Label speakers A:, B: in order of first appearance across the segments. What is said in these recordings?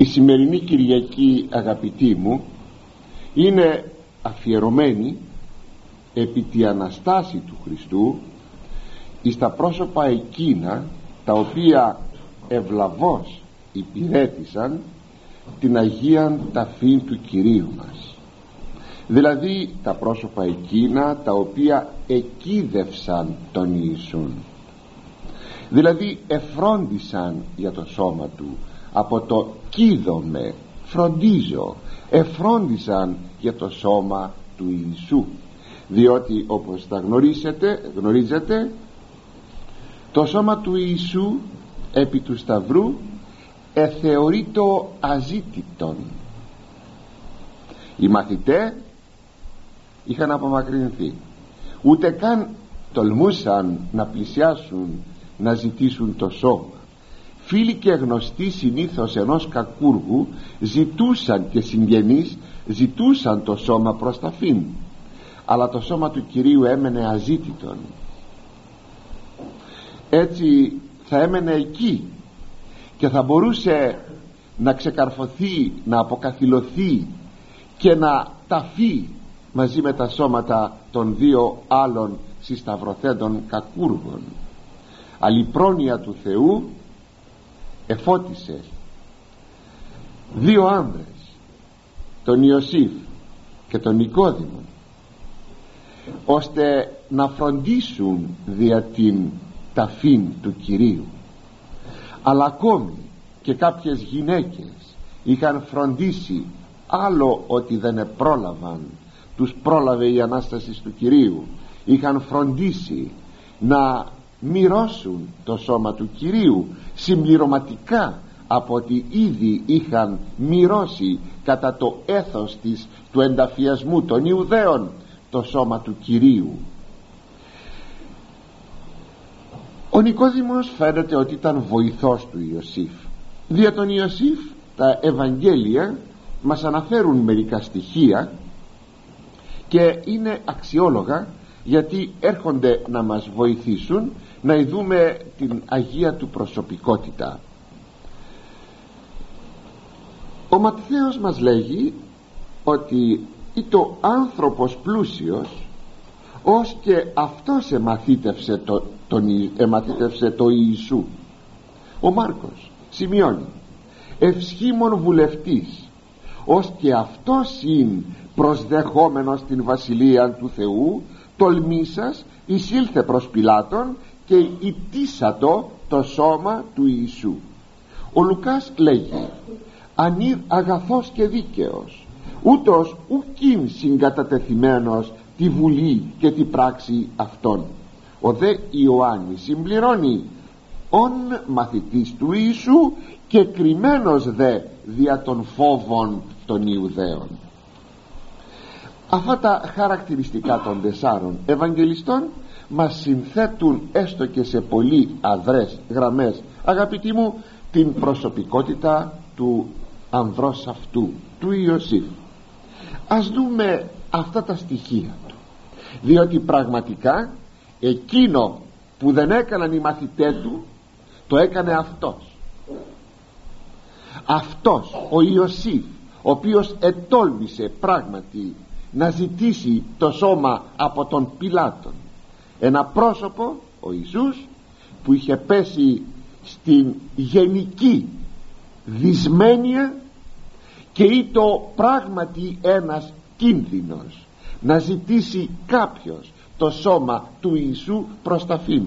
A: Η σημερινή Κυριακή, αγαπητοί μου, είναι αφιερωμένη επί τη Αναστάση του Χριστού εις τα πρόσωπα εκείνα τα οποία ευλαβώς υπηρέτησαν την Αγία Ταφήν του Κυρίου μας, δηλαδή τα πρόσωπα εκείνα τα οποία εκείδευσαν τον Ιησούν, δηλαδή εφρόντισαν για το σώμα του. Από το κείδομαι, φροντίζω, εφρόντισαν για το σώμα του Ιησού, διότι όπως τα γνωρίζετε, το σώμα του Ιησού επί του Σταυρού εθεωρείτο αζήτητον. Οι μαθητές είχαν απομακρυνθεί, ούτε καν τολμούσαν να πλησιάσουν να ζητήσουν το σώμα. Φίλοι και γνωστοί συνήθως ενός κακούργου ζητούσαν, και συγγενείς ζητούσαν το σώμα προς ταφήν, αλλά το σώμα του Κυρίου έμενε αζήτητον. Έτσι θα έμενε εκεί και θα μπορούσε να ξεκαρφωθεί, να αποκαθιλωθεί και να ταφεί μαζί με τα σώματα των δύο άλλων συσταυρωθέντων κακούργων. Αλλά η πρόνοια του Θεού εφώτισε δύο άνδρες, τον Ιωσήφ και τον Νικόδημο, ώστε να φροντίσουν δια την ταφήν του Κυρίου. Αλλά ακόμη και κάποιες γυναίκες είχαν φροντίσει, άλλο ότι δεν επρόλαβαν, τους πρόλαβε η Ανάσταση του Κυρίου, είχαν φροντίσει να μοιρώσουν το σώμα του Κυρίου συμπληρωματικά από ότι ήδη είχαν μοιρώσει κατά το έθος του ενταφιασμού των Ιουδαίων το σώμα του Κυρίου. Ο Νικόδημος φαίνεται ότι ήταν βοηθός του Ιωσήφ. Δια τον Ιωσήφ τα Ευαγγέλια μας αναφέρουν μερικά στοιχεία και είναι αξιόλογα, γιατί έρχονται να μας βοηθήσουν να ειδούμε την Αγία του προσωπικότητα. Ο Ματθαίος μας λέγει ότι «Ήτο άνθρωπος πλούσιος, ως και αυτός εμαθήτευσε το Ιησού». Ο Μάρκος σημειώνει «Ευσχήμων βουλευτής, ως και αυτός ειν προσδεχόμενος την Βασιλεία του Θεού, τολμήσας εισήλθε προς Πιλάτων και υπτίσατο το σώμα του Ιησού». Ο Λουκάς λέγει «Ανήρ αγαθός και δίκαιος, ούτως ουκίν συγκατατεθειμένος τη βουλή και τη πράξη αυτών». Ο δε Ιωάννης συμπληρώνει «Ον μαθητής του Ιησού και κρυμμένος δε δια των φόβων των Ιουδαίων». Αυτά τα χαρακτηριστικά των τεσσάρων Ευαγγελιστών μας συνθέτουν έστω και σε πολύ αδρές γραμμές, αγαπητοί μου, την προσωπικότητα του ανδρός αυτού, του Ιωσήφ. Ας δούμε αυτά τα στοιχεία του, διότι πραγματικά εκείνο που δεν έκαναν οι μαθητές του το έκανε αυτός ο Ιωσήφ, ο οποίος ετόλμησε πράγματι να ζητήσει το σώμα από τον Πιλάτων. Ένα πρόσωπο, ο Ιησούς, που είχε πέσει στην γενική δυσμένεια και ήτο πράγματι ένας κίνδυνος να ζητήσει κάποιος το σώμα του Ιησού προς ταφήν.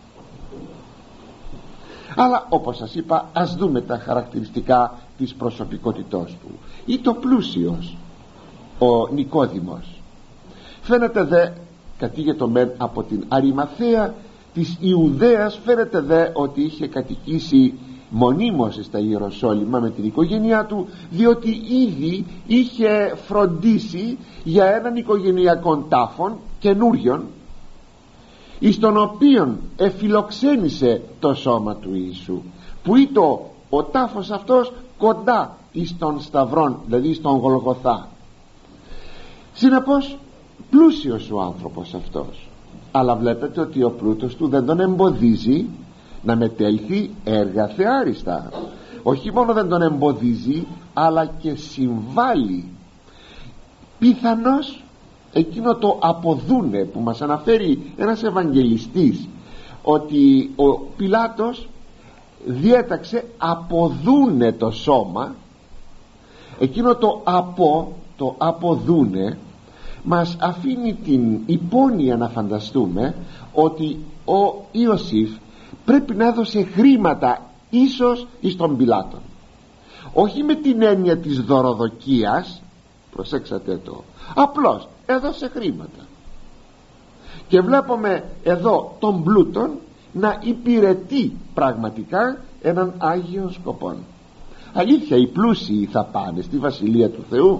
A: Αλλά όπως σας είπα, ας δούμε τα χαρακτηριστικά της προσωπικότητός του. Ήτο πλούσιος ο Νικόδημος, φαίνεται δε κατήγετο μεν από την Αριμαθαία της Ιουδαίας, φαίνεται δε ότι είχε κατοικήσει μονίμως στα Ιεροσόλυμα με την οικογένειά του, διότι ήδη είχε φροντίσει για έναν οικογενειακό τάφον καινούριον, εις τον οποίον εφιλοξένησε το σώμα του Ιησού, που ήτο ο τάφος αυτός κοντά εις τον Σταυρόν, δηλαδή στον Γολγοθά. Συνεπώς πλούσιος ο άνθρωπος αυτός, αλλά βλέπετε ότι ο πλούτος του δεν τον εμποδίζει να μετέλθει έργα θεάριστα. όχι μόνο δεν τον εμποδίζει, αλλά και συμβάλλει. Πιθανώς εκείνο το αποδούνε που μας αναφέρει ένας Ευαγγελιστής, ότι ο Πιλάτος διέταξε αποδούνε το σώμα, εκείνο το αποδούνε μας αφήνει την υπόνοια να φανταστούμε ότι ο Ιωσήφ πρέπει να έδωσε χρήματα ίσως εις τον Πιλάτον, όχι με την έννοια της δωροδοκίας, προσέξατε το, απλώς έδωσε χρήματα. Και βλέπουμε εδώ τον πλούτον να υπηρετεί πραγματικά έναν Άγιο σκοπό. Αλήθεια, οι πλούσιοι θα πάνε στη Βασιλεία του Θεού?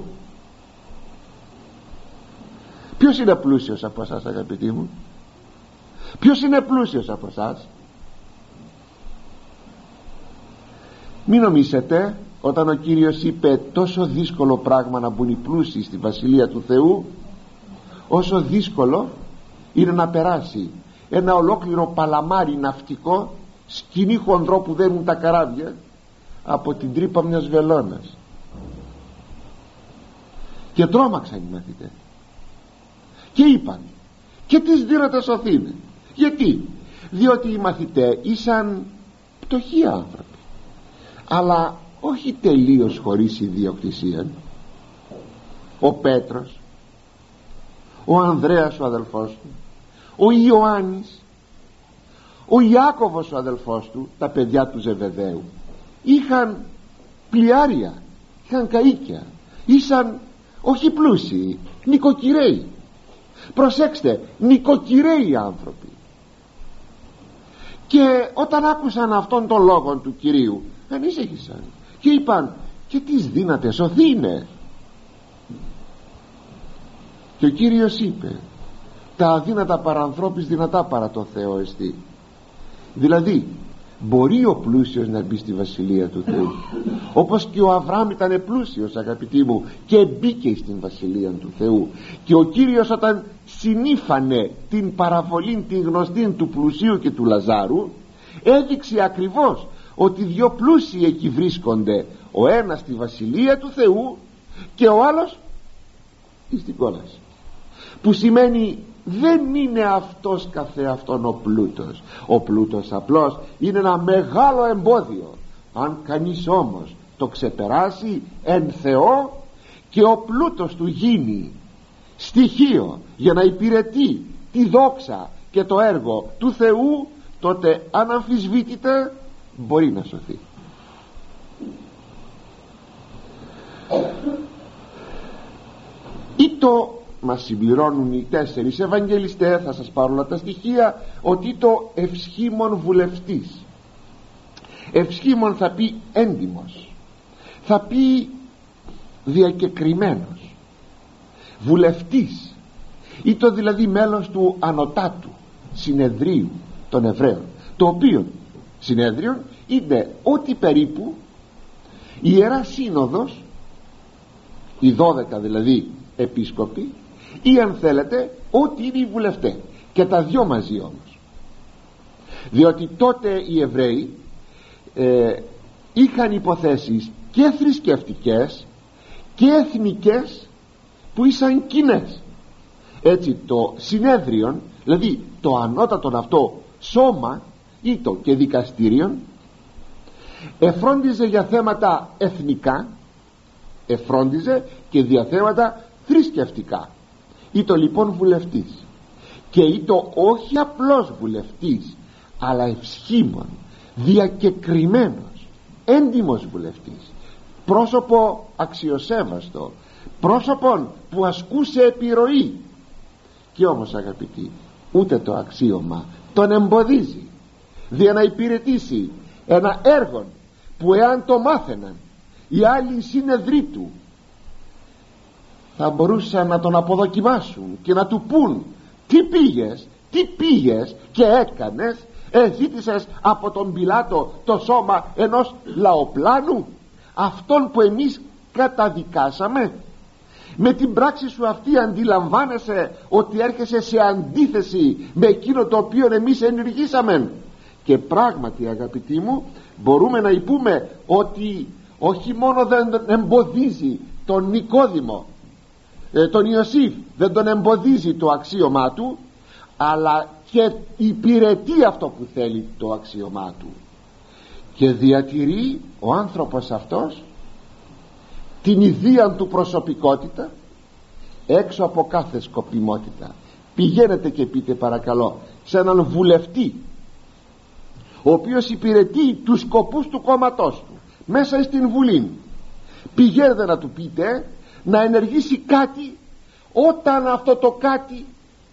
A: Ποιος είναι πλούσιος από εσάς, αγαπητοί μου? Ποιος είναι πλούσιος από εσάς? Μην νομίσετε όταν ο Κύριος είπε τόσο δύσκολο πράγμα να μπουν οι πλούσιοι στη Βασιλεία του Θεού, όσο δύσκολο είναι να περάσει ένα ολόκληρο παλαμάρι ναυτικό, σκηνή χονδρό που δένουν τα καράβια, από την τρύπα μιας βελόνας. Και τρόμαξαν οι μαθητές και είπαν, και τις δύναται σωθήνε. Γιατί? Διότι οι μαθητές ήσαν πτωχοί άνθρωποι, αλλά όχι τελείως χωρίς ιδιοκτησία. Ο Πέτρος, ο Ανδρέας ο αδελφός του, ο Ιωάννης, ο Ιάκωβος ο αδελφός του, τα παιδιά του Ζεβεδαίου, είχαν πλοιάρια, είχαν καΐκια, ήσαν όχι πλούσιοι, νοικοκυρέοι. Προσέξτε, νοικοκυρέοι άνθρωποι. Και όταν άκουσαν αυτόν τον λόγο του Κυρίου, ανήσυχησαν και είπαν, και τις δύναται σωθήνε. Και ο Κύριος είπε, τα αδύνατα παρά ανθρώπης δυνατά παρά το Θεό εστί. Δηλαδή μπορεί ο πλούσιος να μπει στη Βασιλεία του Θεού, όπως και ο Αβραάμ ήταν πλούσιος, αγαπητοί μου, και μπήκε στην Βασιλεία του Θεού. Και ο Κύριος όταν συνήφανε την παραβολή την γνωστή του πλουσίου και του Λαζάρου, έδειξε ακριβώς ότι δύο πλούσιοι εκεί βρίσκονται, ο ένας στη Βασιλεία του Θεού και ο άλλος στην κόλαση, που σημαίνει δεν είναι αυτός καθεαυτόν ο πλούτος. Ο πλούτος απλώς είναι ένα μεγάλο εμπόδιο. Αν κανείς όμως το ξεπεράσει εν Θεό και ο πλούτος του γίνει στοιχείο για να υπηρετεί τη δόξα και το έργο του Θεού, τότε αναμφισβήτητα μπορεί να σωθεί. Ή το μας συμπληρώνουν οι 4 Ευαγγελιστές, θα σας πάρω όλα τα στοιχεία, ότι το ευσχήμων βουλευτής, ευσχήμων θα πει έντιμος, θα πει διακεκριμένος, βουλευτής, ή το δηλαδή μέλος του ανωτάτου συνεδρίου των Εβραίων, το οποίο συνέδριο είναι ότι περίπου η Ιερά Σύνοδος, οι 12 δηλαδή επίσκοποι, ή αν θέλετε ότι είναι οι βουλευτές, και τα δυο μαζί όμως. Διότι τότε οι Εβραίοι είχαν υποθέσεις και θρησκευτικές και εθνικές που ήσαν κοινές. Έτσι το συνέδριον, δηλαδή το ανώτατον αυτό σώμα ήτο και δικαστήριον, εφρόντιζε για θέματα εθνικά, εφρόντιζε και για θέματα θρησκευτικά. Ήτο λοιπόν βουλευτής, και ήτο όχι απλώς βουλευτής, αλλά ευσχήμων, διακεκριμένος, έντιμος βουλευτής, πρόσωπο αξιοσέβαστο, πρόσωπον που ασκούσε επιρροή. Και όμως, αγαπητοί, ούτε το αξίωμα τον εμποδίζει δια να υπηρετήσει ένα έργο που εάν το μάθαιναν οι άλλοι συνεδροί του, θα μπορούσαν να τον αποδοκιμάσουν και να του πούν, τι πήγες και έκανες, ζήτησες από τον Πιλάτο το σώμα ενός λαοπλάνου, αυτόν που εμείς καταδικάσαμε? Με την πράξη σου αυτή αντιλαμβάνεσαι ότι έρχεσαι σε αντίθεση με εκείνο το οποίο εμείς ενεργήσαμε? Και πράγματι αγαπητοί μου, μπορούμε να πούμε ότι όχι μόνο δεν εμποδίζει τον Νικόδημο, τον Ιωσήφ, δεν τον εμποδίζει το αξίωμά του, αλλά και υπηρετεί αυτό που θέλει το αξίωμά του, και διατηρεί ο άνθρωπος αυτός την ιδία του προσωπικότητα έξω από κάθε σκοπιμότητα. Πηγαίνετε και πείτε παρακαλώ σε έναν βουλευτή ο οποίος υπηρετεί τους σκοπούς του κόμματός του μέσα στην Βουλή, πηγαίνετε να του πείτε να ενεργήσει κάτι όταν αυτό το κάτι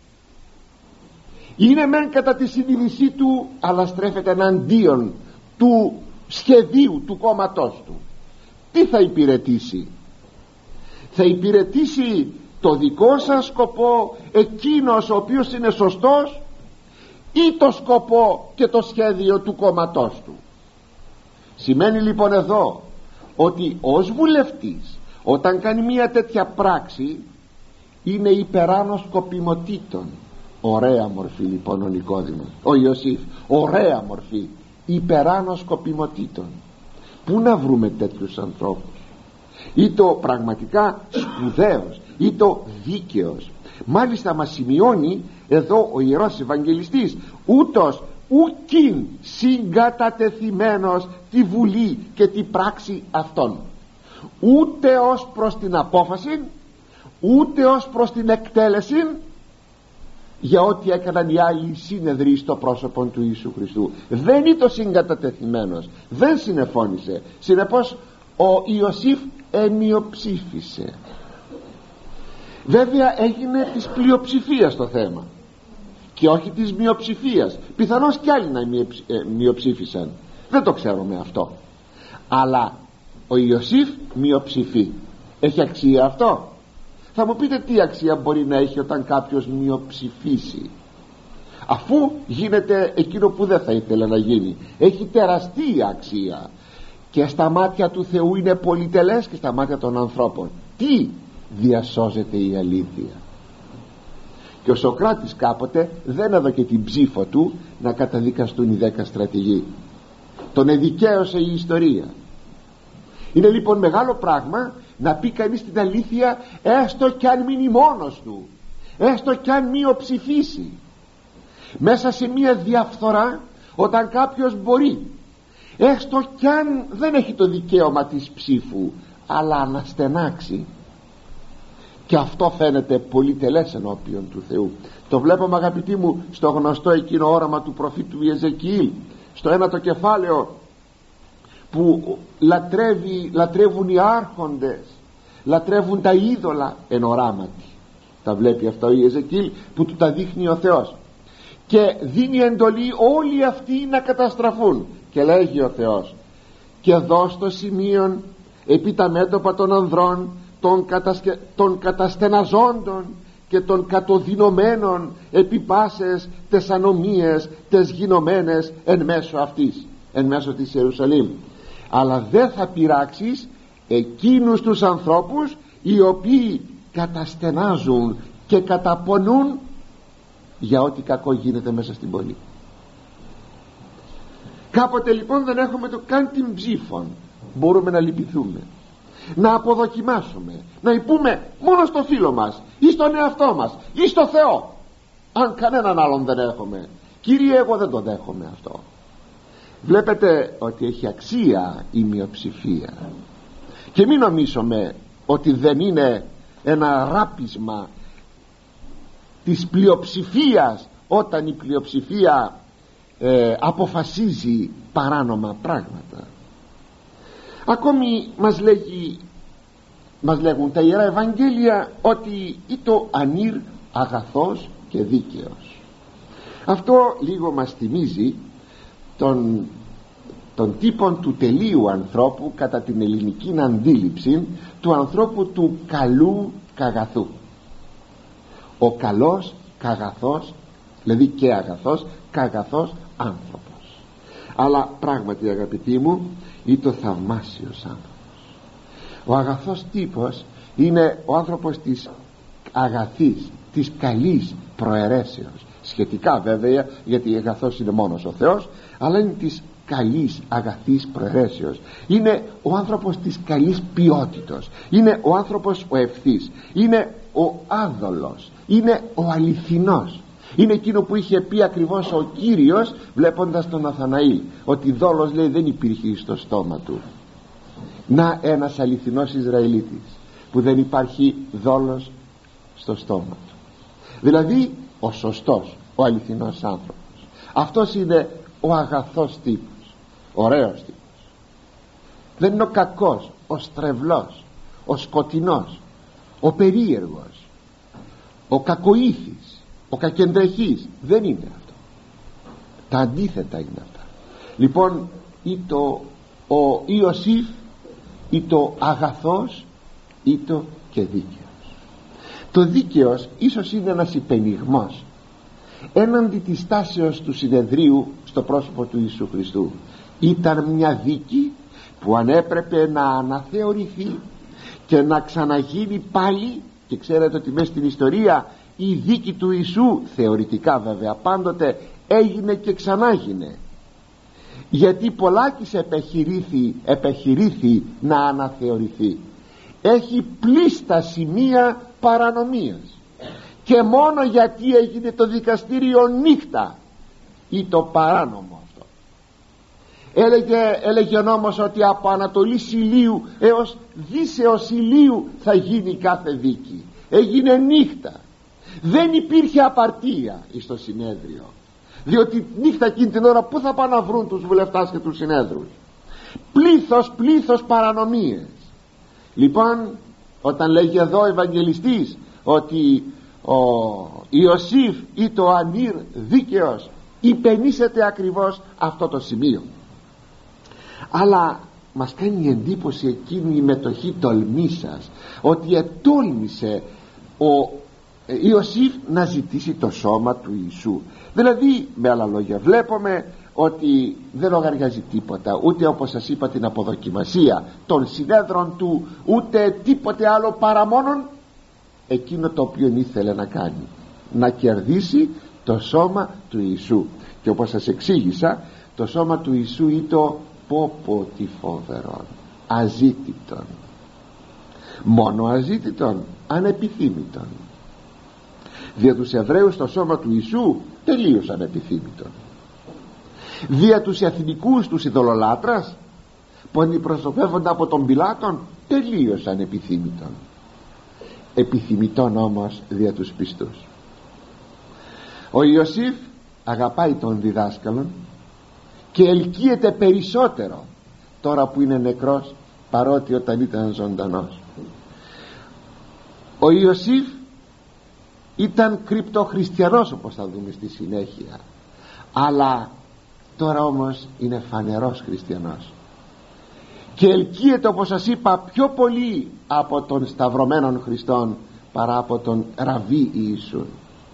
A: είναι μεν κατά τη συνείδησή του, αλλά στρέφεται εναντίον του σχεδίου του κόμματός του. Τι θα υπηρετήσει? Θα υπηρετήσει το δικό σας σκοπό, εκείνος ο οποίος είναι σωστός, ή το σκοπό και το σχέδιο του κόμματός του? Σημαίνει λοιπόν εδώ ότι ως βουλευτής, όταν κάνει μια τέτοια πράξη, είναι υπεράνω σκοπιμοτήτων. Ωραία μορφή λοιπόν ο Νικόδημος, ο Ιωσήφ, ωραία μορφή, υπεράνω σκοπιμοτήτων. Πού να βρούμε τέτοιους ανθρώπους? Ή το πραγματικά σπουδαίος, ή το δίκαιος. Μάλιστα μας σημειώνει εδώ ο Ιερός Ευαγγελιστής, ούτως ουκίν συγκατατεθειμένος τη βουλή και τη πράξη αυτών, ούτε ως προς την απόφαση, ούτε ως προς την εκτέλεση, για ό,τι έκαναν οι άλλοι σύνεδροι στο πρόσωπο του Ιησού Χριστού. Δεν ήταν συγκατατεθειμένος, δεν συνεφώνησε. Συνεπώς ο Ιωσήφ εμειοψήφισε. Βέβαια έγινε της πλειοψηφίας το θέμα και όχι της μειοψηφίας. Πιθανώς κι άλλοι να μειοψήφισαν, δεν το ξέρουμε αυτό, αλλά ο Ιωσήφ μειοψηφεί. Έχει αξία αυτό? Θα μου πείτε τι αξία μπορεί να έχει όταν κάποιος μειοψηφίσει, αφού γίνεται εκείνο που δεν θα ήθελε να γίνει? Έχει τεραστία αξία και στα μάτια του Θεού είναι πολυτελές και στα μάτια των ανθρώπων. Τι? Διασώζεται η αλήθεια. Και ο Σωκράτης κάποτε δεν έδωκε την ψήφο του να καταδικαστούν οι 10 στρατηγοί. Τον εδικαίωσε η ιστορία. Είναι λοιπόν μεγάλο πράγμα να πει κανείς την αλήθεια, έστω κι αν μείνει μόνος του, έστω κι αν μειοψηφίσει. Μέσα σε μια διαφθορά, όταν κάποιος μπορεί, έστω κι αν δεν έχει το δικαίωμα της ψήφου, αλλά να στενάξει, και αυτό φαίνεται πολυτελές ενώπιον του Θεού. Το βλέπουμε αγαπητοί μου στο γνωστό εκείνο όραμα του προφήτου Ιεζεκιήλ, στο 1ο κεφάλαιο, που λατρεύουν οι άρχοντες, λατρεύουν τα είδωλα εν οράματι. Τα βλέπει αυτά ο Ιεζεκιήλ που του τα δείχνει ο Θεός, και δίνει εντολή όλοι αυτοί να καταστραφούν, και λέγει ο Θεός: και εδώ στο σημείο επί τα μέτωπα των ανδρών, των καταστεναζόντων και των κατοδυνωμένων επί πάσες τες ανομίες τες γινωμένες εν μέσω αυτής, εν μέσω της Ιερουσαλήμ. Αλλά δεν θα πειράξεις εκείνους τους ανθρώπους οι οποίοι καταστενάζουν και καταπονούν για ό,τι κακό γίνεται μέσα στην πόλη. Κάποτε λοιπόν δεν έχουμε το καν την ψήφων. Μπορούμε να λυπηθούμε, να αποδοκιμάσουμε, να υπούμε μόνο στο φίλο μας ή στον εαυτό μας ή στο Θεό, αν κανέναν άλλον δεν έχουμε. Κύριε, εγώ δεν το δέχομαι αυτό. Βλέπετε ότι έχει αξία η μειοψηφία, και μην νομίζουμε ότι δεν είναι ένα ράπισμα της πλειοψηφίας όταν η πλειοψηφία αποφασίζει παράνομα πράγματα. Ακόμη μας λέγουν τα Ιερά Ευαγγέλια ότι ήτο ανήρ αγαθός και δίκαιος. Αυτό λίγο μας θυμίζει τον τύπον του τελείου ανθρώπου κατά την ελληνική αντίληψη, του ανθρώπου του καλού καγαθού. Ο καλός καγαθός, δηλαδή και αγαθός, καγαθός άνθρωπος. Αλλά πράγματι αγαπητοί μου, είναι το θαυμάσιος άνθρωπος. Ο αγαθός τύπος είναι ο άνθρωπος της αγαθής, της καλής προαιρέσεως, σχετικά βέβαια, γιατί αγαθός είναι μόνος ο Θεός, αλλά είναι της καλής αγαθής προαιρέσεως. Είναι ο άνθρωπος της καλής ποιότητος, είναι ο άνθρωπος ο ευθύς, είναι ο άδολος, είναι ο αληθινός. Είναι εκείνο που είχε πει ακριβώς ο Κύριος βλέποντας τον Ναθαναήλ, ότι δόλος, λέει, δεν υπήρχε στο στόμα του. Να ένας αληθινός Ισραηλίτης που δεν υπάρχει δόλος στο στόμα του, δηλαδή ο σωστός, ο αληθινός άνθρωπος. Αυτός είναι ο αγαθός τύπος, ωραίος τύπος. Δεν είναι ο κακός, ο στρεβλός, ο σκοτεινός, ο περίεργος, ο κακοήθης, ο κακεντρεχής. Δεν είναι αυτό. Τα αντίθετα είναι αυτά. Λοιπόν, ή το ο Ιωσήφ, ή το αγαθός, ή το και δίκαιος. Το δίκαιος ίσως είναι ένας υπενιγμός έναντι της τάσεως του συνεδρίου στο πρόσωπο του Ιησού Χριστού. Ήταν μια δίκη που αν έπρεπε να αναθεωρηθεί και να ξαναγίνει πάλι, και ξέρετε ότι μέσα στην ιστορία η δίκη του Ιησού, θεωρητικά βέβαια, έγινε και ξανάγινε, γιατί πολλάκις επεχειρήθη να αναθεωρηθεί. Έχει πλήστα σημεία παρανομίας, και μόνο γιατί έγινε το δικαστήριο νύχτα ή το παράνομο αυτό. Έλεγε ο νόμος ότι από Ανατολής Ηλίου έως Δύσεως Ηλίου θα γίνει κάθε δίκη. Έγινε νύχτα. Δεν υπήρχε απαρτία στο συνέδριο, διότι νύχτα εκείνη την ώρα πού θα πάνε να βρουν τους βουλευτάς και τους συνέδρους? Πλήθος παρανομίες. Λοιπόν, όταν λέγει εδώ ο Ευαγγελιστής ότι ο Ιωσήφ ή το ανήρ δίκαιος, υπενήσεται ακριβώς αυτό το σημείο. Αλλά μας κάνει εντύπωση εκείνη η μετοχή τολμήσας, ότι ετόλμησε ο Ιωσήφ να ζητήσει το σώμα του Ιησού. Δηλαδή, με άλλα λόγια, βλέπουμε ότι δεν λογαριάζει τίποτα, ούτε όπως σας είπα την αποδοκιμασία των συνέδρων του, ούτε τίποτε άλλο παρά μόνον εκείνο το οποίο ήθελε να κάνει, να κερδίσει το σώμα του Ιησού. Και όπως σας εξήγησα, το σώμα του Ιησού ήταν πόπο τι φοβερόν, αζήτητον, μόνο αζήτητον, ανεπιθύμητον. Δια τους Εβραίους το σώμα του Ιησού τελείως ανεπιθύμητον. Δια τους εθνικούς, τους ειδωλολάτρας που αντιπροσωπεύονται από τον Πιλάτων, τελείως ανεπιθύμητον. Επιθυμητόν όμως δια τους πιστούς. Ο Ιωσήφ αγαπάει τον διδάσκαλον και ελκύεται περισσότερο τώρα που είναι νεκρός παρότι όταν ήταν ζωντανός. Ο Ιωσήφ ήταν κρυπτοχριστιανός, όπως θα δούμε στη συνέχεια, αλλά τώρα όμως είναι φανερός χριστιανός και ελκύεται, όπως σας είπα, πιο πολύ από τον σταυρωμένον Χριστόν παρά από τον Ραβί Ιησούν.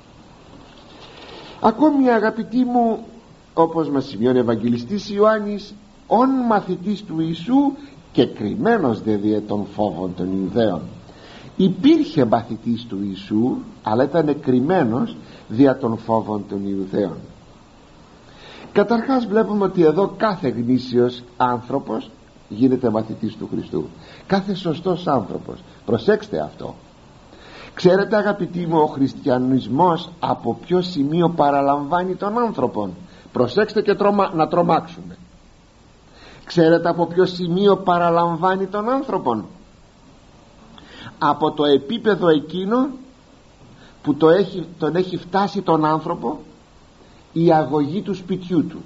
A: Ακόμη, αγαπητοί μου, όπως μας σημειώνει ο Ευαγγελιστής Ιωάννης, ον μαθητής του Ιησού και κρυμμένος δε δια των φόβων των Ιουδαίων. Υπήρχε μαθητής του Ιησού, αλλά ήταν κρυμμένος δια των φόβων των Ιουδαίων. Καταρχάς βλέπουμε ότι εδώ κάθε γνήσιος άνθρωπος γίνεται μαθητής του Χριστού, κάθε σωστός άνθρωπος. Προσέξτε αυτό. Ξέρετε, αγαπητοί μου, ο χριστιανισμός από ποιο σημείο παραλαμβάνει τον άνθρωπον? Προσέξτε και να τρομάξουμε. Ξέρετε από ποιο σημείο παραλαμβάνει τον άνθρωπον? Από το επίπεδο εκείνο που τον έχει φτάσει τον άνθρωπο η αγωγή του σπιτιού του.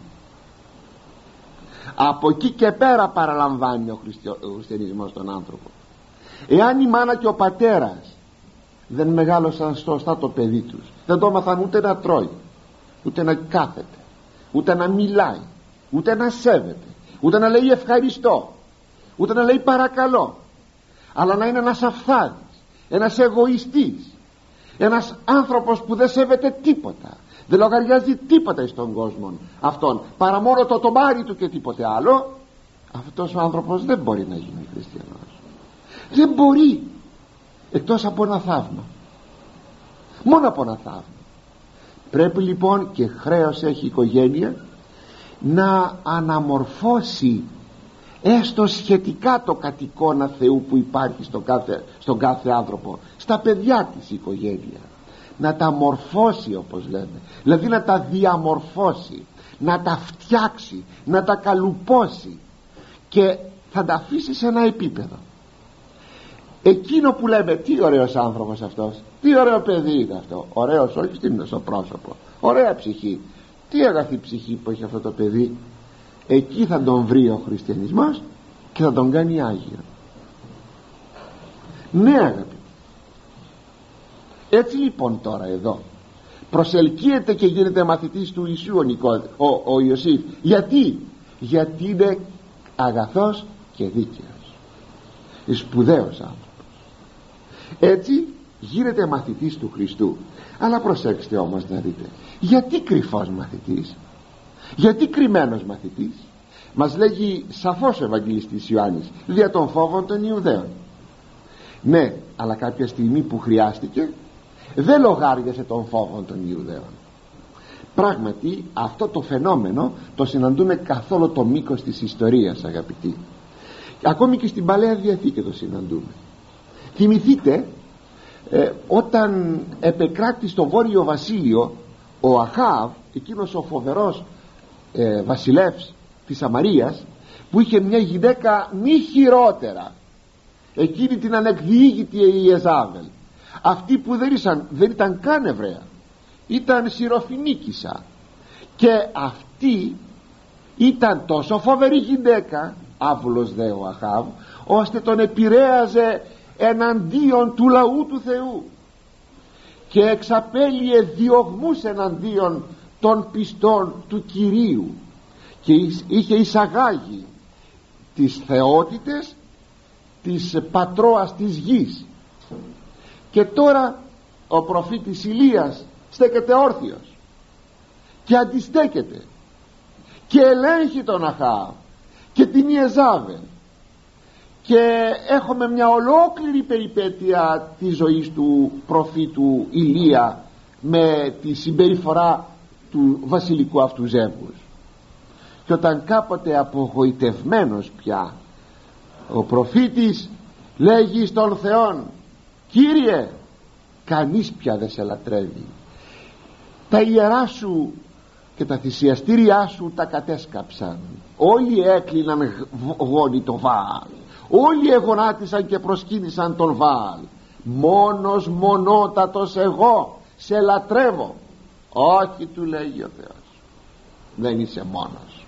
A: Από εκεί και πέρα παραλαμβάνει ο χριστιανισμός τον άνθρωπο. Εάν η μάνα και ο πατέρας δεν μεγάλωσαν σωστά το παιδί τους, δεν το έμαθαν ούτε να τρώει, ούτε να κάθεται, ούτε να μιλάει, ούτε να σέβεται, ούτε να λέει ευχαριστώ, ούτε να λέει παρακαλώ, αλλά να είναι ένας αφθάδης, ένας εγωιστής, ένας άνθρωπος που δεν σέβεται τίποτα, δεν λογαριάζει τίποτα στον κόσμο αυτόν παρά μόνο το τομάρι του και τίποτε άλλο, αυτός ο άνθρωπος δεν μπορεί να γίνει χριστιανός. Δεν μπορεί, εκτός από ένα θαύμα, μόνο από ένα θαύμα. Πρέπει λοιπόν, και χρέος έχει η οικογένεια, να αναμορφώσει έστω σχετικά το κατ' Θεού που υπάρχει στον κάθε άνθρωπο, στα παιδιά της η οικογένεια, να τα μορφώσει, όπως λέμε, δηλαδή να τα διαμορφώσει, να τα φτιάξει, να τα καλουπώσει, και θα τα αφήσει σε ένα επίπεδο. Εκείνο που λέμε, τι ωραίος άνθρωπος αυτός, τι ωραίο παιδί είναι αυτό, ωραίος όχι στο πρόσωπο, ωραία ψυχή, τι αγαθή ψυχή που έχει αυτό το παιδί, εκεί θα τον βρει ο χριστιανισμός και θα τον κάνει Άγιο. Ναι, αγαπητοί, έτσι λοιπόν τώρα εδώ προσελκύεται και γίνεται μαθητής του Ιησού ο Ιωσήφ. Γιατί είναι αγαθός και δίκαιος, σπουδαίος άνθρωπος. Έτσι γίνεται μαθητής του Χριστού. Αλλά προσέξτε όμως να δείτε, γιατί κρυφός μαθητής, γιατί κρυμμένος μαθητής? Μας λέγει σαφώς ο Ευαγγελιστής Ιωάννης, δια των φόβων των Ιουδαίων. Ναι, αλλά κάποια στιγμή που χρειάστηκε δεν λογάριασε των φόβων των Ιουδαίων. Πράγματι αυτό το φαινόμενο το συναντούμε καθ' όλο το μήκος της ιστορίας, αγαπητοί. Ακόμη και στην Παλαιά Διαθήκη το συναντούμε. Θυμηθείτε όταν επεκράτησε στο Βόρειο Βασίλειο ο Αχάβ, εκείνος ο φοβερός βασιλεύς της Σαμαρίας, που είχε μια γυναίκα μη χειρότερα, εκείνη την ανεκδιήγητη Ιεζάβελ, αυτή που δεν ήταν καν Εβραία, ήταν Συροφινίκισσα, και αυτή ήταν τόσο φοβερή γυναίκα, άβουλος δε ο Αχάβ, ώστε τον επηρέαζε εναντίον του λαού του Θεού και εξαπέλυε διωγμούς εναντίον των πιστών του Κυρίου, και είχε εισαγάγει τις θεότητες της πατρόας της γης. Και τώρα ο προφήτης Ηλίας στέκεται όρθιος και αντιστέκεται και ελέγχει τον Αχάβ και την Ιεζάβελ, και έχουμε μια ολόκληρη περιπέτεια της ζωής του προφήτου Ηλία με τη συμπεριφορά του βασιλικού αυτού ζεύγους. Και όταν κάποτε απογοητευμένος πια ο προφήτης λέγει στον Θεόν, Κύριε, κανείς πια δεν σε λατρεύει, τα ιερά σου και τα θυσιαστήριά σου τα κατέσκαψαν, όλοι έκλειναν γόνι το Βαάλ, όλοι εγονάτισαν και προσκύνησαν τον Βαάλ, μόνος μονότατος εγώ σε λατρεύω. Όχι, του λέγει ο Θεός, δεν είσαι μόνος.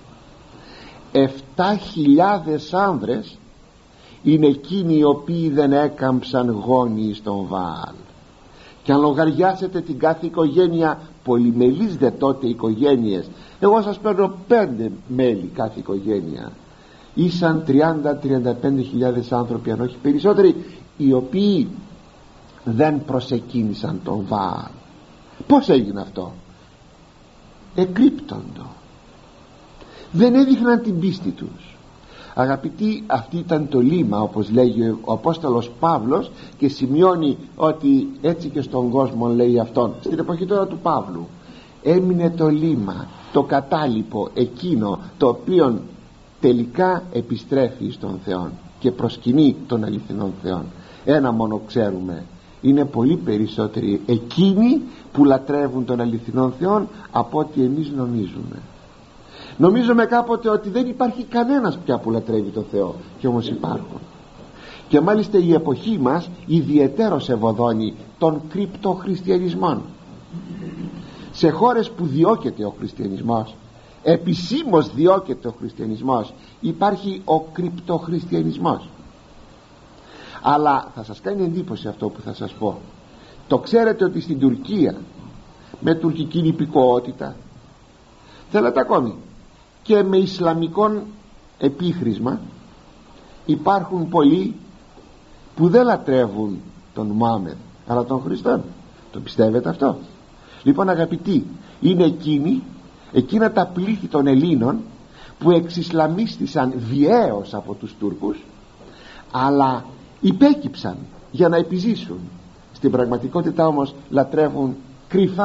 A: 7.000 άνδρες είναι εκείνοι οι οποίοι δεν έκαμψαν γόνι στον Βαάλ. Και αν λογαριάσετε την κάθε οικογένεια, πολυμελείς δε τότε οικογένειες, εγώ σας παίρνω 5 μέλη κάθε οικογένεια, ήσαν 30-35.000 άνθρωποι, αν όχι περισσότεροι, οι οποίοι δεν προσεκίνησαν τον Βαάλ. Πως έγινε αυτό? Εκρύπτοντο, δεν έδειχναν την πίστη τους. Αγαπητοί, αυτή ήταν το λύμα, όπως λέγει ο Απόστολος Παύλος, και σημειώνει ότι έτσι και στον κόσμο λέει αυτόν. Στην εποχή τώρα του Παύλου έμεινε το λύμα, το κατάλοιπο, εκείνο το οποίο τελικά επιστρέφει στον Θεό και προσκυνεί τον αληθινόν Θεό. Ένα μόνο ξέρουμε, είναι πολύ περισσότεροι εκείνοι που λατρεύουν τον αληθινόν Θεό από ό,τι εμείς νομίζουμε. Νομίζουμε κάποτε ότι δεν υπάρχει κανένας πια που λατρεύει τον Θεό, και όμως υπάρχουν. Και μάλιστα η εποχή μας ιδιαιτέρως ευωδώνει τον κρυπτοχριστιανισμό. Σε χώρες που διώκεται ο χριστιανισμός, επισήμως διώκεται ο χριστιανισμός, υπάρχει ο κρυπτοχριστιανισμός. Αλλά θα σας κάνει εντύπωση αυτό που θα σας πω. Το ξέρετε ότι στην Τουρκία, με τουρκική υπηκοότητα, θέλετε ακόμη και με ισλαμικό επίχρησμα, υπάρχουν πολλοί που δεν λατρεύουν τον Μωάμεθ αλλά τον Χριστόν. Το πιστεύετε αυτό? Λοιπόν, αγαπητοί, είναι εκείνα τα πλήθη των Ελλήνων που εξισλαμίστησαν βιαίως από τους Τούρκους, αλλά υπέκυψαν για να επιζήσουν. Στην πραγματικότητα όμως λατρεύουν κρυφά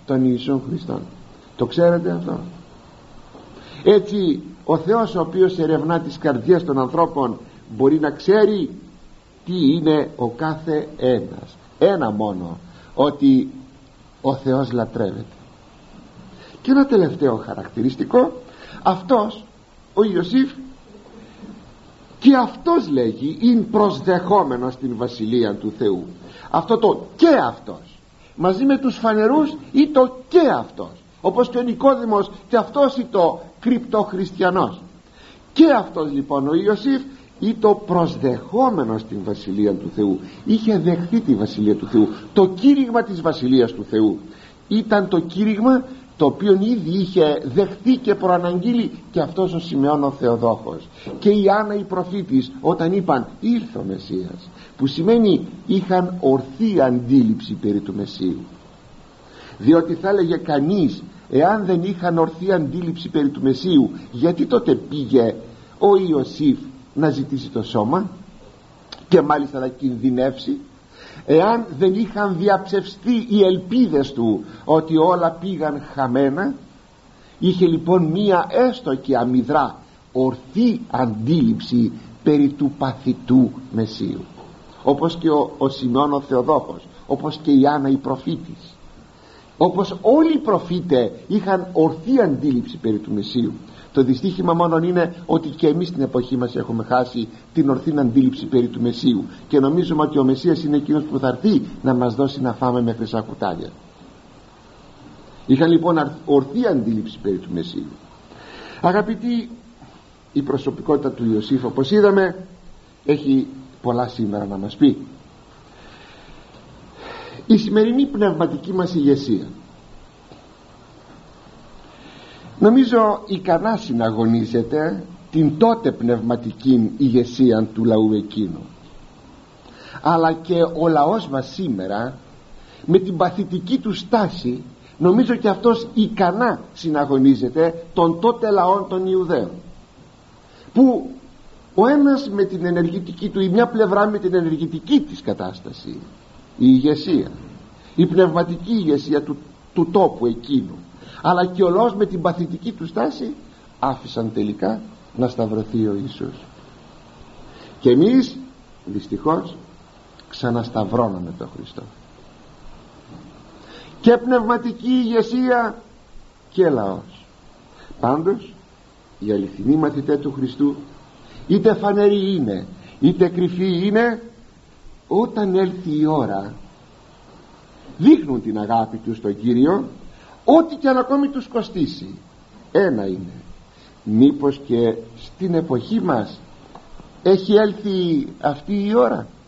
A: τον Ιησού Χριστόν. Το ξέρετε αυτό? Έτσι ο Θεός, ο οποίος ερευνά τις καρδιές των ανθρώπων, μπορεί να ξέρει τι είναι ο κάθε ένας. Ένα μόνο, ότι ο Θεός λατρεύεται. Και ένα τελευταίο χαρακτηριστικό, αυτός ο Ιωσήφ, και αυτός λέγει είναι προσδεχόμενος στην Βασιλεία του Θεού. Αυτό το και αυτός μαζί με τους φανερούς ή το και αυτός, όπως και ο Νικόδημος, και αυτός ή το κρυπτοχριστιανός. Και αυτός λοιπόν ο Ιωσήφ ή το προσδεχόμενος στην Βασιλεία του Θεού. Είχε δεχθεί τη Βασιλεία του Θεού. Το κήρυγμα της Βασιλείας του Θεού ήταν το κήρυγμα το οποίο ήδη είχε δεχθεί και προαναγγείλει και αυτός ο Σιμεών ο Θεοδόχος και η Άννα η προφήτης, όταν είπαν ήρθε ο Μεσσίας, που σημαίνει είχαν ορθή αντίληψη περί του Μεσσίου. Διότι θα έλεγε κανείς, εάν δεν είχαν ορθή αντίληψη περί του Μεσσίου, γιατί τότε πήγε ο Ιωσήφ να ζητήσει το σώμα και μάλιστα να κινδυνεύσει? Εάν δεν είχαν διαψευστεί οι ελπίδες του ότι όλα πήγαν χαμένα, είχε λοιπόν μία έστω και αμυδρά ορθή αντίληψη περί του παθητού Μεσσίου, όπως και ο Σιμεών ο Θεοδόχος, όπως και η Άννα η προφήτης, όπως όλοι οι προφήτες είχαν ορθή αντίληψη περί του Μεσσίου. Το δυστύχημα μόνον είναι ότι και εμείς στην εποχή μας έχουμε χάσει την ορθή αντίληψη περί του Μεσσίου και νομίζουμε ότι ο Μεσσίας είναι εκείνος που θα έρθει να μας δώσει να φάμε με χρυσά κουτάλια. Είχαν λοιπόν ορθή αντίληψη περί του Μεσσίου. Αγαπητοί, η προσωπικότητα του Ιωσήφ, όπως είδαμε, έχει πολλά σήμερα να μας πει. Η σημερινή πνευματική μας ηγεσία νομίζω ικανά συναγωνίζεται την τότε πνευματική ηγεσία του λαού εκείνου, αλλά και ο λαός μας σήμερα με την παθητική του στάση νομίζω και αυτός ικανά συναγωνίζεται τον τότε λαών των Ιουδαίων, που ο ένας με την ενεργητική του, η μια πλευρά με την ενεργητική της κατάσταση, η ηγεσία, η πνευματική ηγεσία του τόπου εκείνου, αλλά και ο λαός με την παθητική του στάση, άφησαν τελικά να σταυρωθεί ο Ιησούς. Και εμείς δυστυχώς ξανασταυρώναμε τον Χριστό. Και πνευματική ηγεσία και λαός. Πάντως οι αληθινοί μαθητές του Χριστού, είτε φανεροί είναι είτε κρυφοί είναι, όταν έλθει η ώρα δείχνουν την αγάπη τους στον Κύριο, ό,τι και αν ακόμη τους κοστίσει. Ένα είναι, μήπως και στην εποχή μας έχει έλθει αυτή η ώρα?